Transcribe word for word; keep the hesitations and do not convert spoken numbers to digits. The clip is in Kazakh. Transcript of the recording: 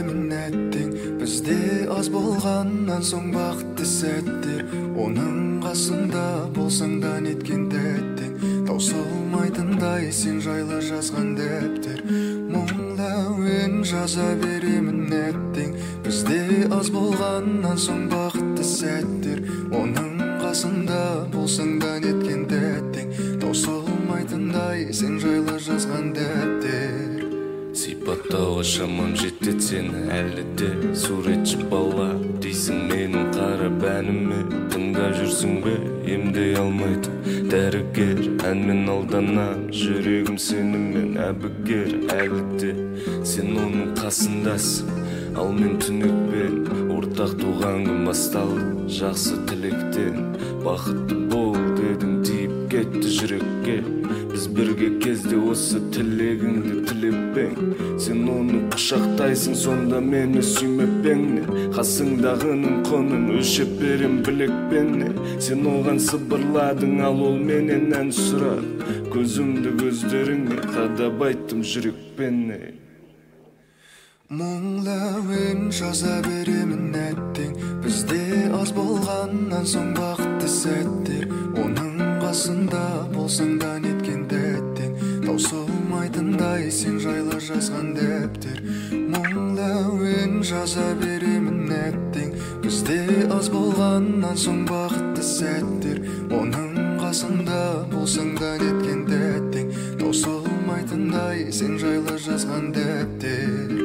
беремін әттең. Бізде аз болғаннан соң бақытты сәттер, оның қасында болсаң да неткен тәттең. Таусылмайтындай сен жайлы жазған дәптер, мұңлы әуен жаза беремін әттең. Бізде аз болғаннан соң бақытты сәттер, оның қасында болсаң да неткен тәттең. Таусылмайтындай сен жайлы жазған дәптер. Сипаттауға шамам жетет сені әлі де, суретші бала дейсің менің қара бәніме. Тыңдап жүрсің бе, емдей алмайтын дәрігер, әнмен алданам жүрегім сенімен әбігер. Әлі де сен оның қасындасың, ал мен түнекпен ортақ туған күн басталды жақсы тілектен. Бақытты бол дедің тиіп кетті жүрекке, біз бірге кезде осы тілегіңді тілеп ең. Сен оны құшақтайсың, сонда мені сүймепеңне, қасыңдағының құнын өлшеп берем білекпенне. Сен оған сыбырладың, ал ол менен ән сұрап, көзімді көздеріңе қадап айттым жүрекпенне. Мұңлы әуен жаза беремін әттең. Бізде аз болғаннан соң бақытты сәттер, оның қасында болсаң да неткен тәттең. Таусылмайтындай сен жайлы жазған дәптер, мұңлы әуен жаза беремін әттең. Бізде аз болғаннан соң бақытты сәттер, оның қасында болсаң да неткен тәттең. Таусылмайтындай сен жайлы жазған дәптер.